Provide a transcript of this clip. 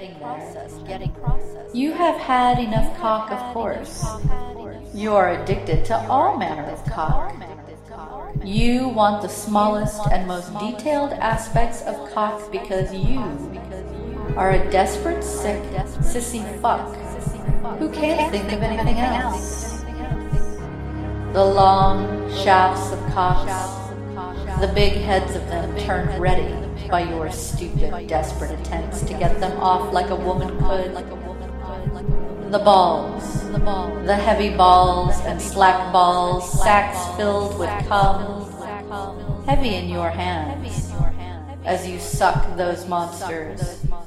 You have had enough cock, of course. You are addicted to all manner of cock. You want the smallest and most detailed aspects of cock because you are a desperate, sick, sissy fuck who can't think of anything else. The long shafts of cocks, the big heads of them turned ready by your stupid, desperate attempts to get them off like a woman could. The balls, the heavy balls and slack balls, sacks filled with cum, heavy in your hands as you suck those monsters